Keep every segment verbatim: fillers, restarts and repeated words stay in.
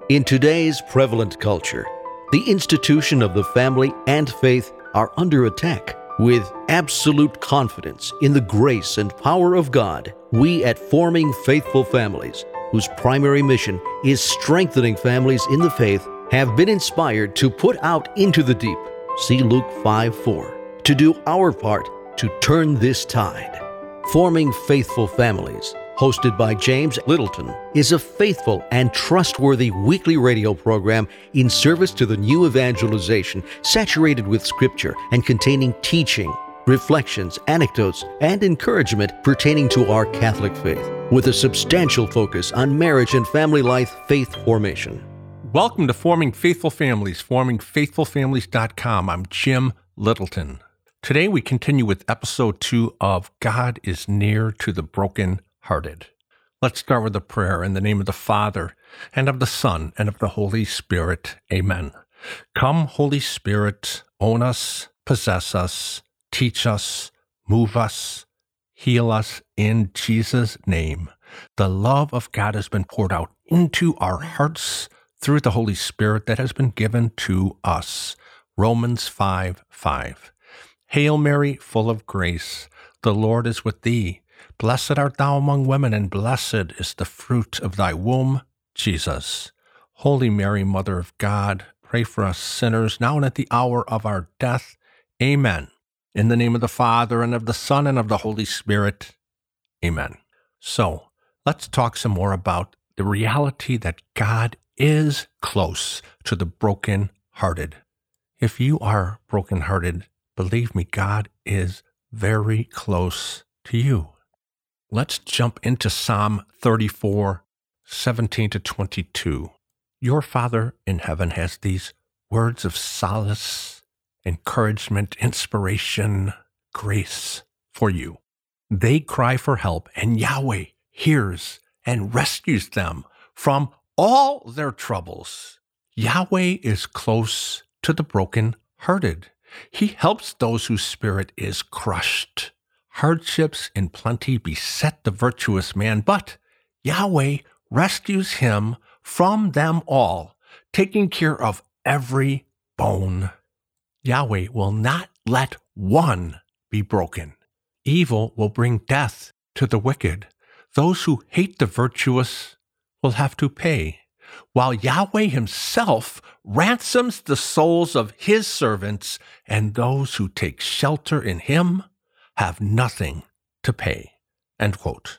In today's prevalent culture, the institution of the family and faith are under attack. With absolute confidence in the grace and power of God, we at Forming Faithful Families, whose primary mission is strengthening families in the faith, have been inspired to put out into the deep, see Luke five four, to do our part to turn this tide. Forming Faithful Families, hosted by James Littleton, is a faithful and trustworthy weekly radio program in service to the new evangelization, saturated with Scripture and containing teaching, reflections, anecdotes, and encouragement pertaining to our Catholic faith, with a substantial focus on marriage and family life faith formation. Welcome to Forming Faithful Families, forming faithful families dot com. I'm Jim Littleton. Today we continue with episode two of God is Near to the Broken-Hearted. Let's start with a prayer in the name of the Father, and of the Son, and of the Holy Spirit. Amen. Come, Holy Spirit, own us, possess us, teach us, move us, heal us in Jesus' name. The love of God has been poured out into our hearts through the Holy Spirit that has been given to us. Romans five five. Hail Mary, full of grace, the Lord is with thee. Blessed art thou among women, and blessed is the fruit of thy womb, Jesus. Holy Mary, Mother of God, pray for us sinners, now and at the hour of our death. Amen. In the name of the Father, and of the Son, and of the Holy Spirit. Amen. So, let's talk some more about the reality that God is close to the broken-hearted. If you are broken-hearted, believe me, God is very close to you. Let's jump into Psalm thirty-four, seventeen to twenty-two. Your Father in heaven has these words of solace, encouragement, inspiration, grace for you. They cry for help, and Yahweh hears and rescues them from all their troubles. Yahweh is close to the broken-hearted. He helps those whose spirit is crushed. Hardships in plenty beset the virtuous man, but Yahweh rescues him from them all, taking care of every bone. Yahweh will not let one be broken. Evil will bring death to the wicked. Those who hate the virtuous will have to pay, while Yahweh himself ransoms the souls of his servants, and those who take shelter in him have nothing to pay. End quote.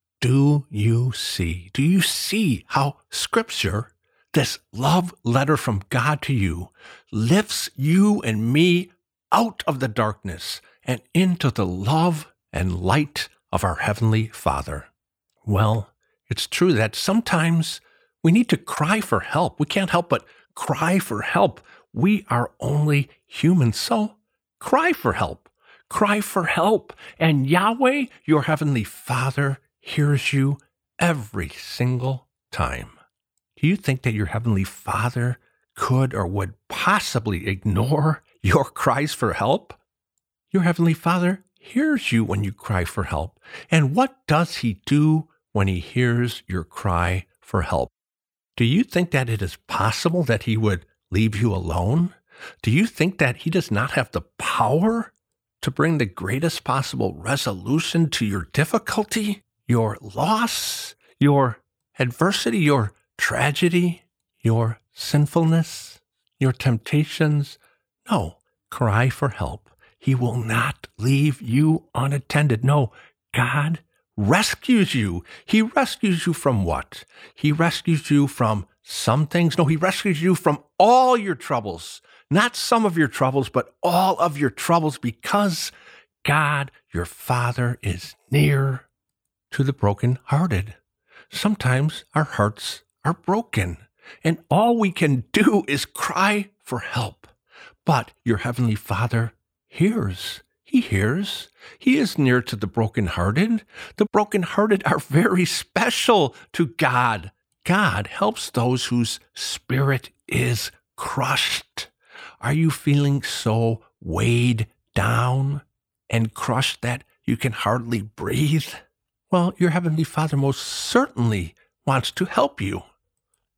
Do you see? Do you see how Scripture, this love letter from God to you, lifts you and me out of the darkness and into the love and light of our Heavenly Father? Well, it's true that sometimes we need to cry for help. We can't help but cry for help. We are only human, so cry for help. Cry for help, and Yahweh, your Heavenly Father, hears you every single time. Do you think that your Heavenly Father could or would possibly ignore your cries for help? Your Heavenly Father hears you when you cry for help. And what does He do when He hears your cry for help? Do you think that it is possible that He would leave you alone? Do you think that He does not have the power to bring the greatest possible resolution to your difficulty, your loss, your adversity, your tragedy, your sinfulness, your temptations? No, cry for help. He will not leave you unattended. No, God rescues you. He rescues you from what? He rescues you from some things. No, He rescues you from all your troubles. Not some of your troubles, but all of your troubles, because God, your Father, is near to the brokenhearted. Sometimes our hearts are broken, and all we can do is cry for help. But your Heavenly Father hears. He hears. He is near to the brokenhearted. The brokenhearted are very special to God. God helps those whose spirit is crushed. Are you feeling so weighed down and crushed that you can hardly breathe? Well, your Heavenly Father most certainly wants to help you.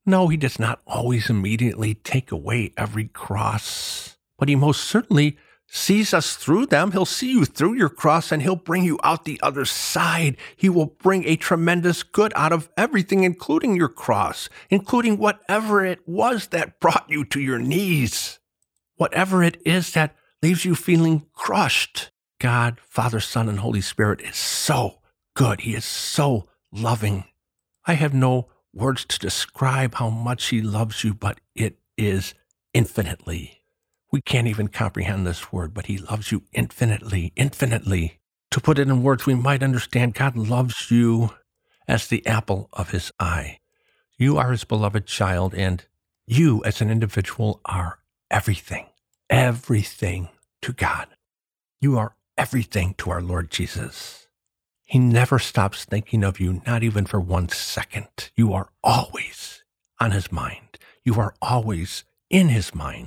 No, he does not always immediately take away every cross, but he most certainly sees us through them. He'll see you through your cross and he'll bring you out the other side. He will bring a tremendous good out of everything, including your cross, including whatever it was that brought you to your knees, whatever it is that leaves you feeling crushed. God, Father, Son, and Holy Spirit is so good. He is so loving. I have no words to describe how much he loves you, but it is infinitely. We can't even comprehend this word, but he loves you infinitely, infinitely. To put it in words we might understand, God loves you as the apple of his eye. You are his beloved child, and you as an individual are everything, everything to God. You are everything to our Lord Jesus. He never stops thinking of you, not even for one second. You are always on his mind. You are always in his mind.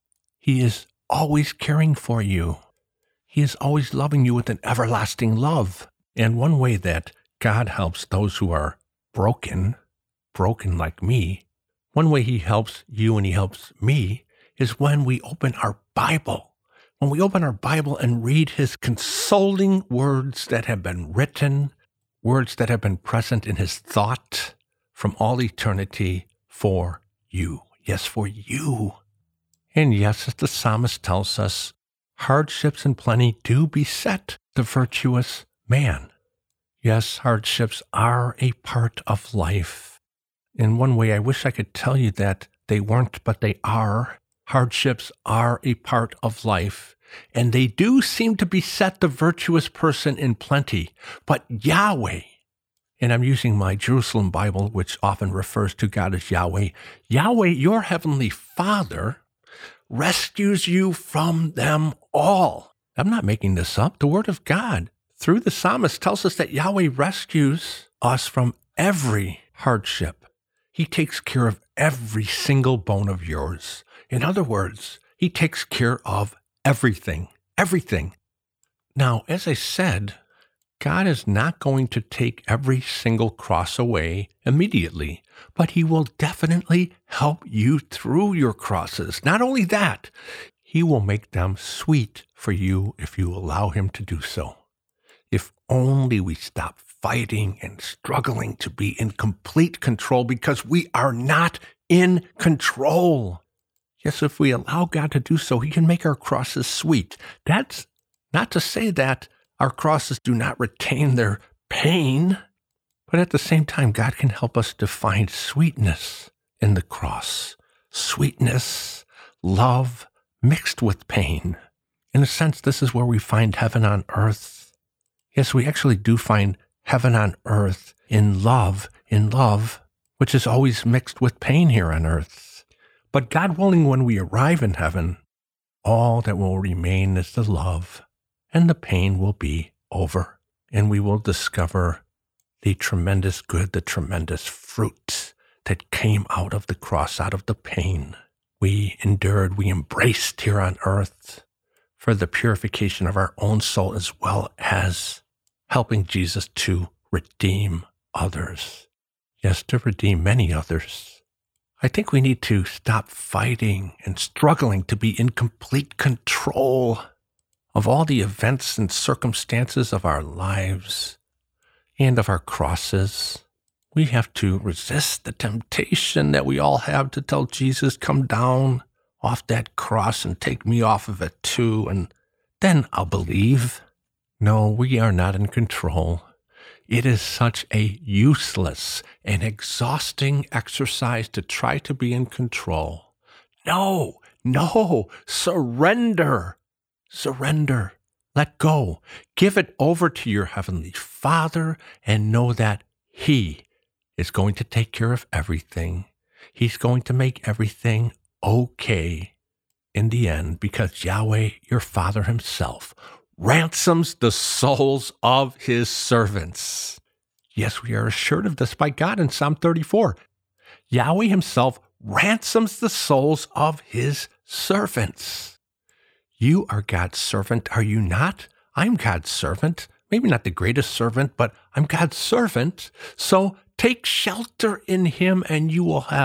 He is always caring for you. He is always loving you with an everlasting love. And one way that God helps those who are broken, broken like me, one way he helps you and he helps me is when we open our Bible. When we open our Bible and read his consoling words that have been written, words that have been present in his thought from all eternity for you. Yes, for you. And yes, as the psalmist tells us, hardships and plenty do beset the virtuous man. Yes, hardships are a part of life. In one way, I wish I could tell you that they weren't, but they are. Hardships are a part of life, and they do seem to beset the virtuous person in plenty. But Yahweh, and I'm using my Jerusalem Bible, which often refers to God as Yahweh, Yahweh, your heavenly Father, rescues you from them all. I'm not making this up. The Word of God, through the psalmist, tells us that Yahweh rescues us from every hardship. He takes care of every single bone of yours. In other words, he takes care of everything, everything. Now, as I said, God is not going to take every single cross away immediately, but he will definitely help you through your crosses. Not only that, he will make them sweet for you if you allow him to do so. If only we stop fighting and struggling to be in complete control, because we are not in control. Yes, if we allow God to do so, he can make our crosses sweet. That's not to say that our crosses do not retain their pain, but at the same time, God can help us to find sweetness in the cross. Sweetness, love, mixed with pain. In a sense, this is where we find heaven on earth. Yes, we actually do find heaven on earth in love, in love, which is always mixed with pain here on earth. But God willing, when we arrive in heaven, all that will remain is the love, and the pain will be over, and we will discover the tremendous good, the tremendous fruit that came out of the cross, out of the pain we endured, we embraced here on earth for the purification of our own soul, as well as helping Jesus to redeem others. Yes, to redeem many others. I think we need to stop fighting and struggling to be in complete control of all the events and circumstances of our lives and of our crosses. We have to resist the temptation that we all have to tell Jesus, come down off that cross and take me off of it too, and then I'll believe. No, we are not in control. It is such a useless and exhausting exercise to try to be in control. No, no, surrender, surrender, let go. Give it over to your Heavenly Father and know that He is going to take care of everything. He's going to make everything okay in the end, because Yahweh, your Father Himself, ransoms the souls of His servants. Yes, we are assured of this by God in Psalm thirty-four. Yahweh Himself ransoms the souls of His servants. You are God's servant, are you not? I'm God's servant. Maybe not the greatest servant, but I'm God's servant. So take shelter in Him and you will have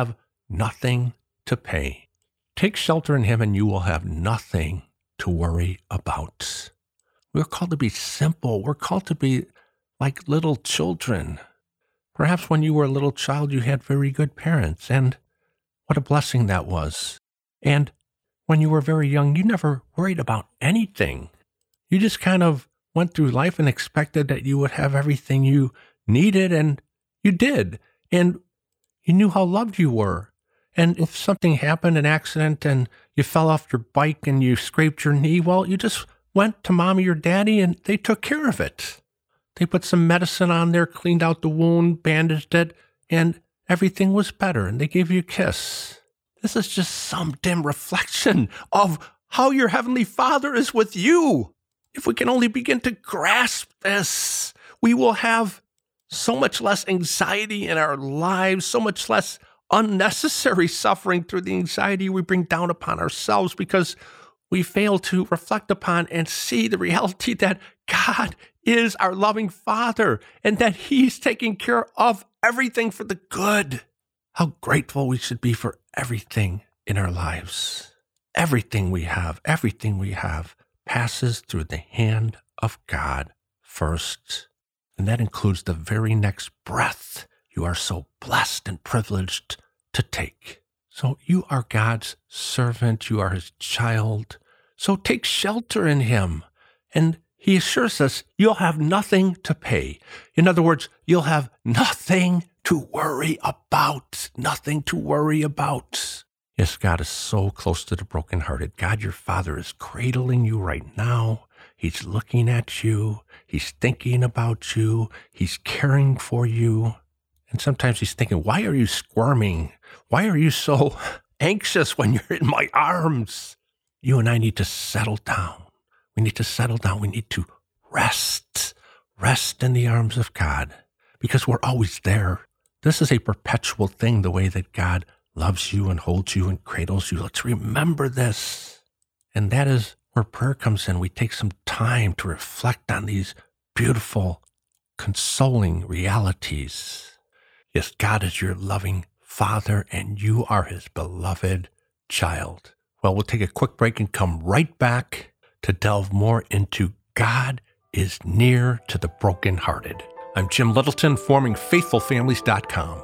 nothing to pay. Take shelter in him and you will have nothing to worry about. We're called to be simple. We're called to be like little children. Perhaps when you were a little child, you had very good parents, and what a blessing that was. And when you were very young, you never worried about anything. You just kind of went through life and expected that you would have everything you needed, and you did. And you knew how loved you were. And if something happened, an accident, and you fell off your bike and you scraped your knee, well, you just went to mommy or daddy and they took care of it. They put some medicine on there, cleaned out the wound, bandaged it, and everything was better, and they gave you a kiss. This is just some dim reflection of how your Heavenly Father is with you. If we can only begin to grasp this, we will have so much less anxiety in our lives, so much less unnecessary suffering through the anxiety we bring down upon ourselves because we fail to reflect upon and see the reality that God is our loving Father and that He's taking care of everything for the good. How grateful we should be for everything in our lives. Everything we have, everything we have passes through the hand of God first. And that includes the very next breath you are so blessed and privileged to take. So you are God's servant. You are His child. So take shelter in Him. And He assures us you'll have nothing to pay. In other words, you'll have nothing to worry about. Nothing to worry about. Yes, God is so close to the brokenhearted. God, your Father, is cradling you right now. He's looking at you. He's thinking about you. He's caring for you. And sometimes He's thinking, why are you squirming? Why are you so anxious when you're in my arms? You and I need to settle down. We need to settle down. We need to rest. Rest in the arms of God because we're always there. This is a perpetual thing, the way that God loves you and holds you and cradles you. Let's remember this. And that is where prayer comes in. We take some time to reflect on these beautiful, consoling realities. Yes, God is your loving Father, and you are His beloved child. Well, we'll take a quick break and come right back to delve more into God is near to the brokenhearted. I'm Jim Littleton, forming faithful families dot com.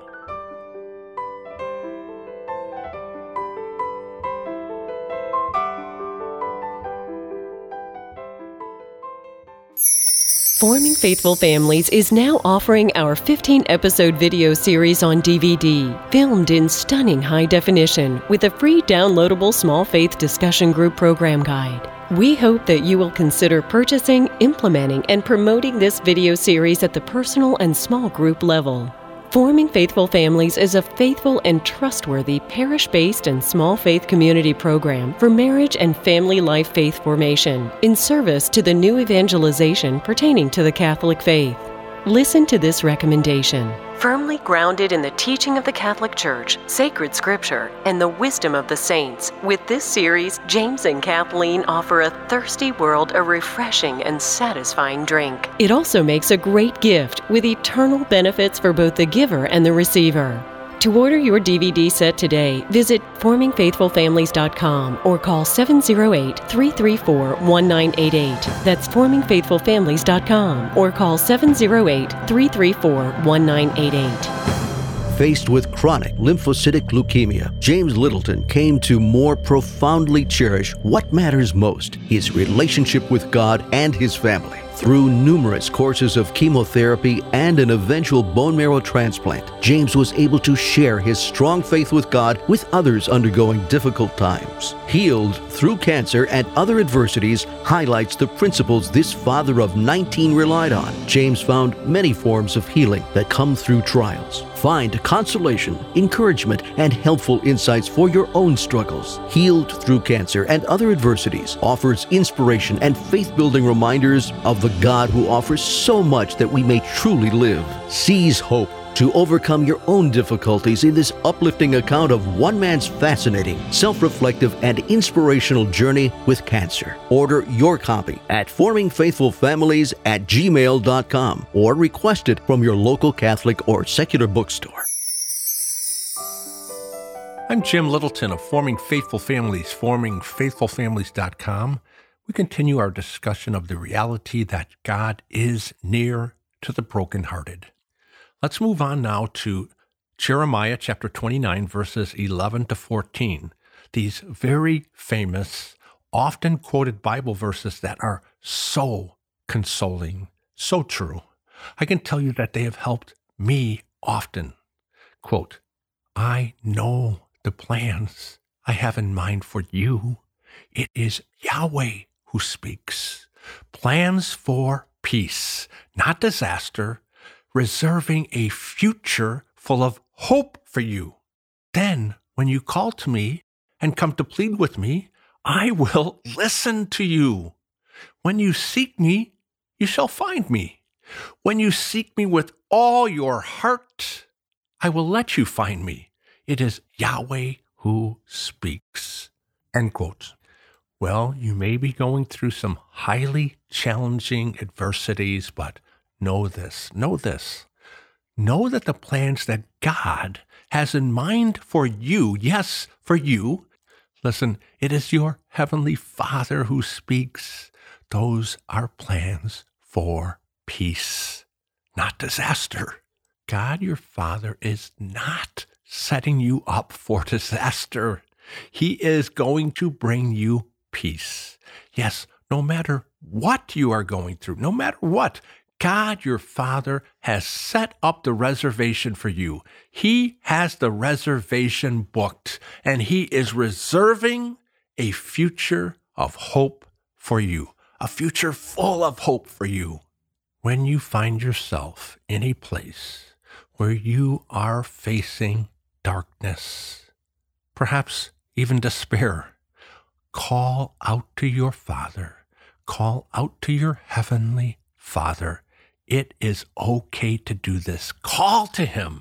Forming Faithful Families is now offering our fifteen-episode video series on D V D, filmed in stunning high definition with a free downloadable small faith discussion group program guide. We hope that you will consider purchasing, implementing, and promoting this video series at the personal and small group level. Forming Faithful Families is a faithful and trustworthy parish-based and small faith community program for marriage and family life faith formation in service to the new evangelization pertaining to the Catholic faith. Listen to this recommendation. Firmly grounded in the teaching of the Catholic Church, sacred scripture, and the wisdom of the saints, with this series, James and Kathleen offer a thirsty world a refreshing and satisfying drink. It also makes a great gift with eternal benefits for both the giver and the receiver. To order your D V D set today, visit forming faithful families dot com or call seven oh eight, three three four, one nine eight eight. That's forming faithful families dot com or call seven oh eight, three three four, one nine eight eight. Faced with chronic lymphocytic leukemia, James Littleton came to more profoundly cherish what matters most, his relationship with God and his family. Through numerous courses of chemotherapy and an eventual bone marrow transplant, James was able to share his strong faith with God with others undergoing difficult times. Healed Through Cancer and Other Adversities highlights the principles this father of nineteen relied on. James found many forms of healing that come through trials. Find consolation, encouragement, and helpful insights for your own struggles. Healed Through Cancer and Other Adversities offers inspiration and faith-building reminders of the God who offers so much that we may truly live. Seize hope to overcome your own difficulties in this uplifting account of one man's fascinating, self-reflective, and inspirational journey with cancer. Order your copy at forming faithful families at gmail dot com or request it from your local Catholic or secular bookstore. I'm Jim Littleton of Forming Faithful Families, forming faithful families dot com. We continue our discussion of the reality that God is near to the brokenhearted. Let's move on now to Jeremiah chapter twenty-nine, verses eleven to fourteen. These very famous, often quoted Bible verses that are so consoling, so true. I can tell you that they have helped me often. Quote, I know the plans I have in mind for you. It is Yahweh who speaks. Plans for peace, not disaster, reserving a future full of hope for you. Then, when you call to me and come to plead with me, I will listen to you. When you seek me, you shall find me. When you seek me with all your heart, I will let you find me. It is Yahweh who speaks. End quote. Well, you may be going through some highly challenging adversities, but know this, know this. Know that the plans that God has in mind for you, yes, for you, listen, it is your Heavenly Father who speaks. Those are plans for peace, not disaster. God, your Father, is not setting you up for disaster. He is going to bring you peace. Yes, no matter what you are going through, no matter what, God, your Father, has set up the reservation for you. He has the reservation booked, and He is reserving a future of hope for you, a future full of hope for you. When you find yourself in a place where you are facing darkness, perhaps even despair, call out to your Father. Call out to your Heavenly Father. It is okay to do this. Call to Him.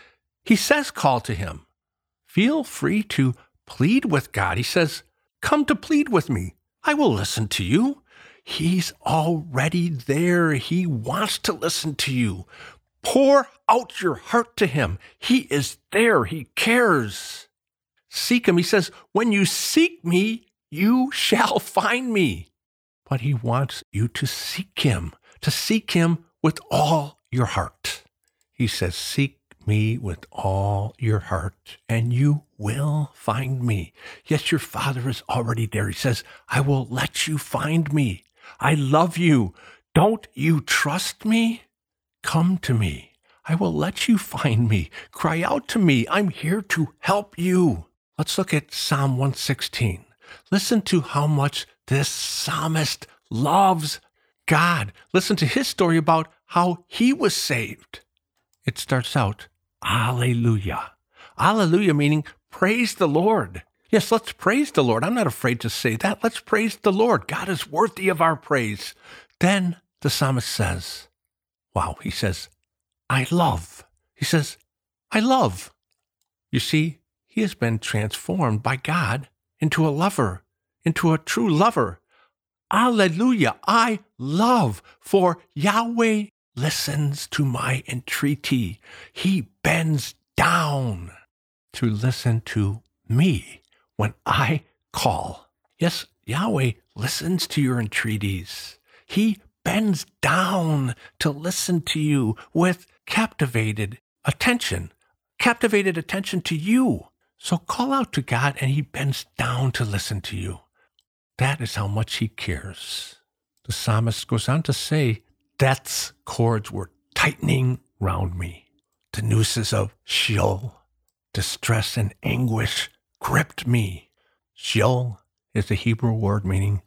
He says call to Him. Feel free to plead with God. He says, come to plead with me. I will listen to you. He's already there. He wants to listen to you. Pour out your heart to Him. He is there. He cares. Seek Him. He says, when you seek me, you shall find me. But He wants you to seek Him, to seek Him with all your heart. He says, seek me with all your heart, and you will find me. Yes, your Father is already there. He says, I will let you find me. I love you. Don't you trust me? Come to me. I will let you find me. Cry out to me. I'm here to help you. Let's look at Psalm one sixteen. Listen to how much this psalmist loves God. Listen to his story about how he was saved. It starts out, Alleluia. Alleluia meaning praise the Lord. Yes, let's praise the Lord. I'm not afraid to say that. Let's praise the Lord. God is worthy of our praise. Then the psalmist says, wow, he says, I love. He says, I love. You see, he has been transformed by God into a lover, into a true lover. Alleluia, I love, for Yahweh listens to my entreaty. He bends down to listen to me when I call. Yes, Yahweh listens to your entreaties. He bends down to listen to you with captivated attention, captivated attention to you. So call out to God and He bends down to listen to you. That is how much He cares. The psalmist goes on to say, death's cords were tightening round me. The nooses of Sheol, distress and anguish gripped me. Sheol is the Hebrew word meaning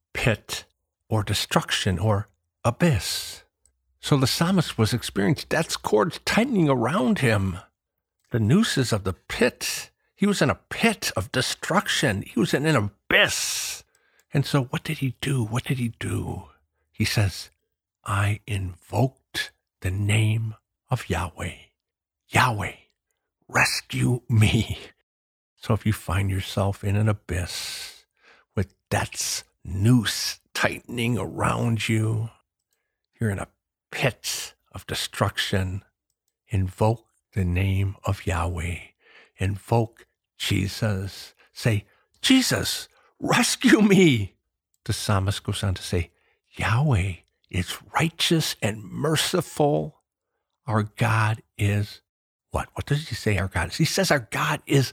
pit or destruction or abyss. So the psalmist was experiencing death's cords tightening around him. The nooses of the pit. He was in a pit of destruction. He was in an abyss. And so what did he do? What did he do? He says, I invoked the name of Yahweh. Yahweh, rescue me. So if you find yourself in an abyss with death's noose tightening around you, you're in a pit of destruction, invoke the name of Yahweh. Invoke Jesus. Say, Jesus, rescue me. The psalmist goes on to say, Yahweh is righteous and merciful. Our God is what? What does he say our God is? He says our God is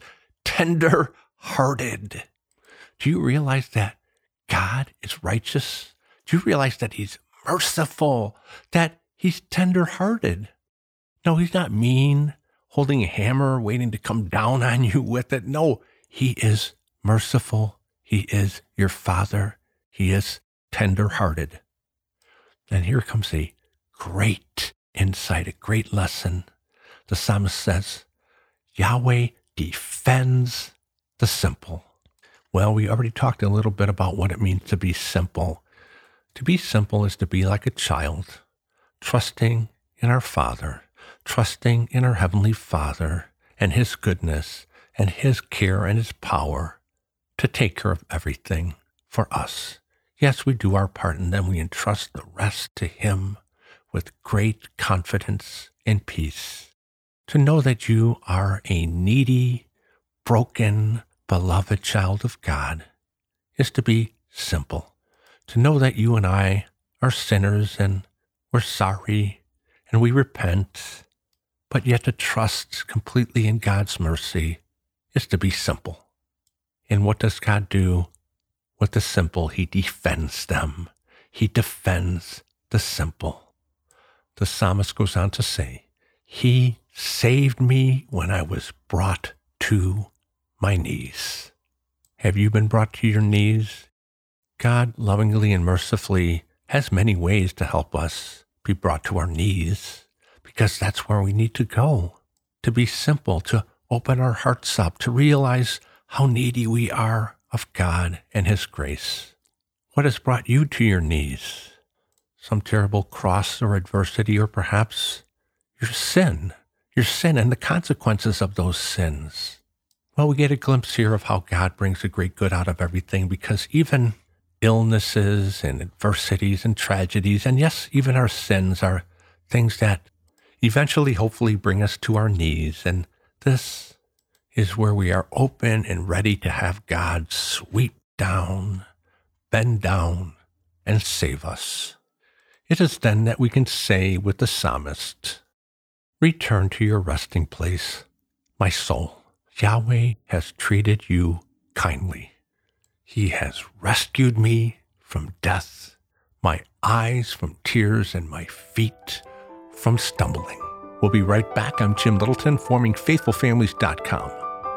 tender-hearted. Do you realize that God is righteous? Do you realize that he's merciful, that he's tender-hearted? No, he's not mean, holding a hammer, waiting to come down on you with it. No, he is merciful. He is your Father. He is tender-hearted. And here comes a great insight, a great lesson. The psalmist says, Yahweh defends the simple. Well, we already talked a little bit about what it means to be simple. To be simple is to be like a child, trusting in our Father, trusting in our Heavenly Father and his goodness and his care and his power to take care of everything for us. Yes, we do our part, and then we entrust the rest to him with great confidence and peace. To know that you are a needy, broken, beloved child of God is to be simple. To know that you and I are sinners and we're sorry and we repent, but yet to trust completely in God's mercy is to be simple. And what does God do with the simple? He defends them. He defends the simple. The psalmist goes on to say, he saved me when I was brought to my knees. Have you been brought to your knees? God lovingly and mercifully has many ways to help us be brought to our knees, because that's where we need to go, to be simple, to open our hearts up, to realize how needy we are of God and his grace. What has brought you to your knees? Some terrible cross or adversity, or perhaps your sin, your sin and the consequences of those sins. Well, we get a glimpse here of how God brings a great good out of everything, because even illnesses and adversities and tragedies, and yes, even our sins are things that eventually, hopefully, bring us to our knees. And this is where we are open and ready to have God sweep down, bend down, and save us. It is then that we can say with the psalmist, return to your resting place, my soul. Yahweh has treated you kindly. He has rescued me from death, my eyes from tears, and my feet from stumbling. We'll be right back. I'm Jim Littleton, forming faithful families dot com.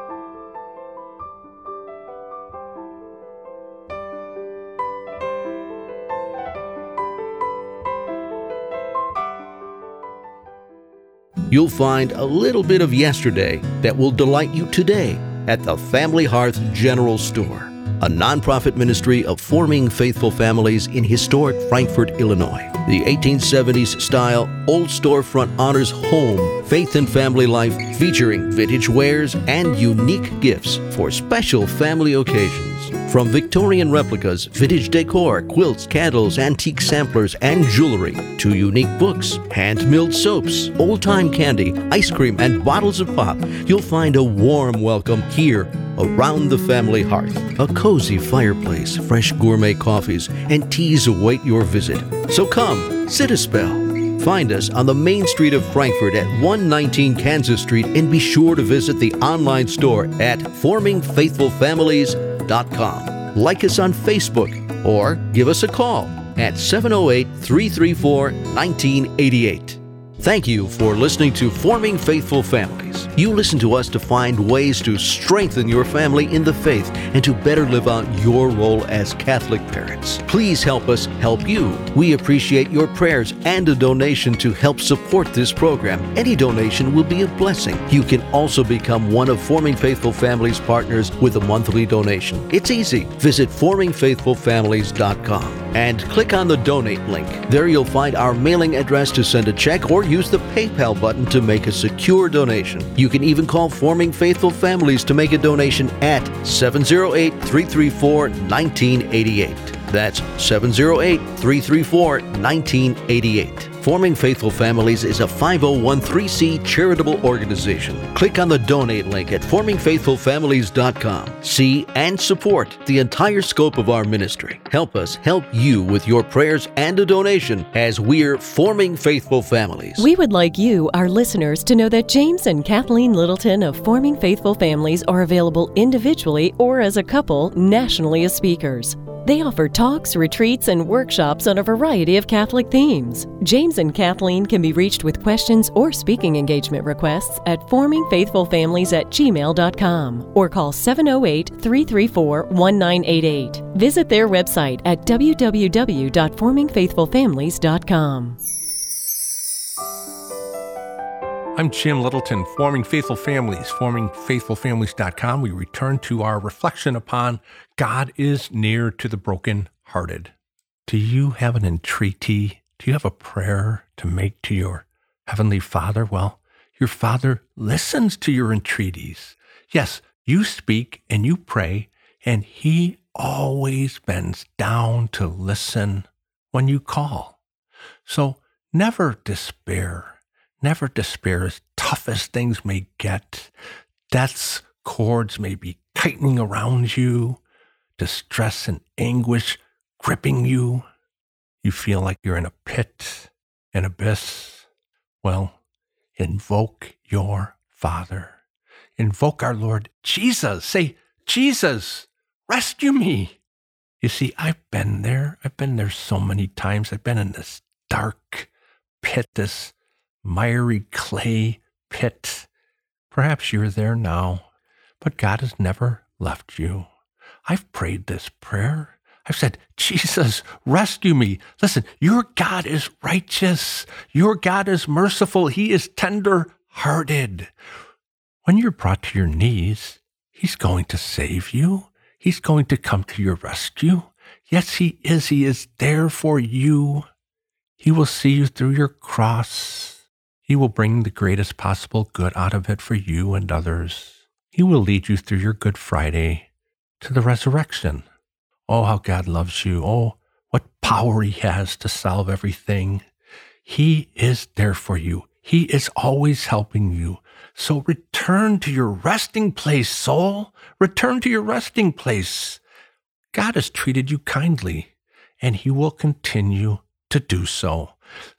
You'll find a little bit of yesterday that will delight you today at the Family Hearth General Store, a nonprofit ministry of forming faithful families in historic Frankfort, Illinois. The eighteen seventies style old storefront honors home, faith and family life, featuring vintage wares and unique gifts for special family occasions. From Victorian replicas, vintage decor, quilts, candles, antique samplers, and jewelry, to unique books, hand-milled soaps, old-time candy, ice cream, and bottles of pop, you'll find a warm welcome here around the family hearth. A cozy fireplace, fresh gourmet coffees, and teas await your visit. So come, sit a spell. Find us on the main street of Frankfort at one nineteen Kansas Street, and be sure to visit the online store at forming faithful families dot com. Like us on Facebook or give us a call at seven oh eight, three three four, one nine eight eight. Thank you for listening to Forming Faithful Families. You listen to us to find ways to strengthen your family in the faith and to better live out your role as Catholic parents. Please help us help you. We appreciate your prayers and a donation to help support this program. Any donation will be a blessing. You can also become one of Forming Faithful Families partners with a monthly donation. It's easy. Visit forming faithful families dot com and click on the donate link. There you'll find our mailing address to send a check, or use the PayPal button to make a secure donation. You can even call Forming Faithful Families to make a donation at seven oh eight, three three four, one nine eight eight. That's seven oh eight, three three four, one nine eight eight. Forming Faithful Families is a five oh one c three charitable organization. Click on the donate link at forming faithful families dot com. See and support the entire scope of our ministry. Help us help you with your prayers and a donation as we're forming faithful families. We would like you, our listeners, to know that James and Kathleen Littleton of Forming Faithful Families are available individually or as a couple nationally as speakers. They offer talks, retreats, and workshops on a variety of Catholic themes. James and Kathleen can be reached with questions or speaking engagement requests at forming faithful families at gmail dot com or call seven oh eight, three three four, one nine eight eight. Visit their website at w w w dot forming faithful families dot com. I'm Jim Littleton, Forming Faithful Families, forming faithful families dot com. We return to our reflection upon God is near to the brokenhearted. Do you have an entreaty? Do you have a prayer to make to your Heavenly Father? Well, your Father listens to your entreaties. Yes, you speak and you pray, and He always bends down to listen when you call. So never despair. Never despair, as tough as things may get. Death's cords may be tightening around you. Distress and anguish gripping you. You feel like you're in a pit, an abyss. Well, invoke your Father. Invoke our Lord Jesus. Say, Jesus, rescue me. You see, I've been there. I've been there so many times. I've been in this dark pit, this miry clay pit. Perhaps you're there now, but God has never left you. I've prayed this prayer. I've said, Jesus, rescue me. Listen, your God is righteous. Your God is merciful. He is tender-hearted. When you're brought to your knees, He's going to save you. He's going to come to your rescue. Yes, He is. He is there for you. He will see you through your cross. He will bring the greatest possible good out of it for you and others. He will lead you through your Good Friday to the resurrection. Oh, how God loves you. Oh, what power He has to solve everything. He is there for you. He is always helping you. So return to your resting place, soul. Return to your resting place. God has treated you kindly, and He will continue to do so.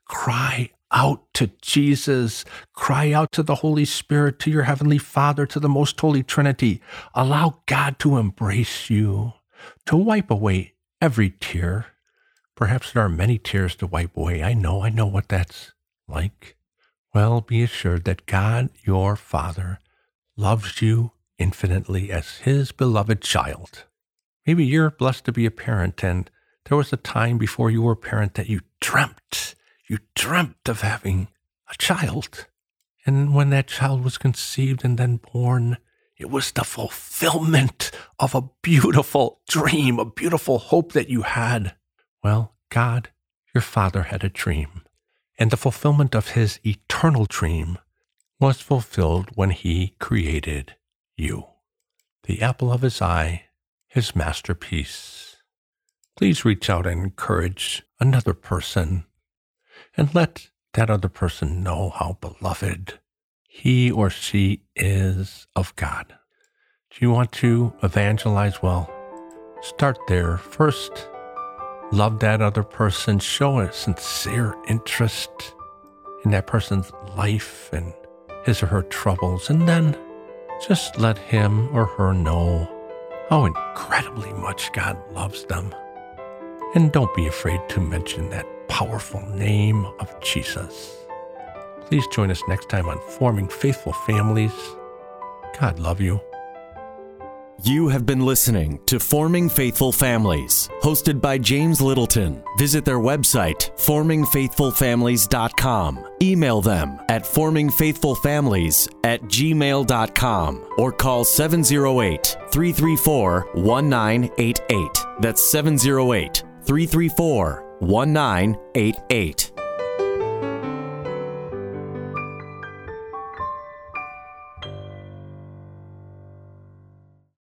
Cry out to Jesus. Cry out to the Holy Spirit, to your Heavenly Father, to the Most Holy Trinity. Allow God to embrace you, to wipe away every tear. Perhaps there are many tears to wipe away. I know, I know what that's like. Well, be assured that God, your Father, loves you infinitely as His beloved child. Maybe you're blessed to be a parent, and there was a time before you were a parent that you dreamt You dreamt of having a child. And when that child was conceived and then born, it was the fulfillment of a beautiful dream, a beautiful hope that you had. Well, God, your Father, had a dream, and the fulfillment of His eternal dream was fulfilled when He created you, the apple of His eye, His masterpiece. Please reach out and encourage another person, and let that other person know how beloved he or she is of God. Do you want to evangelize? Well, start there. First, love that other person. Show a sincere interest in that person's life and his or her troubles. And then just let him or her know how incredibly much God loves them. And don't be afraid to mention that powerful name of Jesus. Please join us next time on Forming Faithful Families. God love you. You have been listening to Forming Faithful Families, hosted by James Littleton. Visit their website, forming faithful families dot com. Email them at forming faithful families at gmail dot com or call seven oh eight, three three four, one nine eight eight. That's seven oh eight, three three four, one nine eight eight.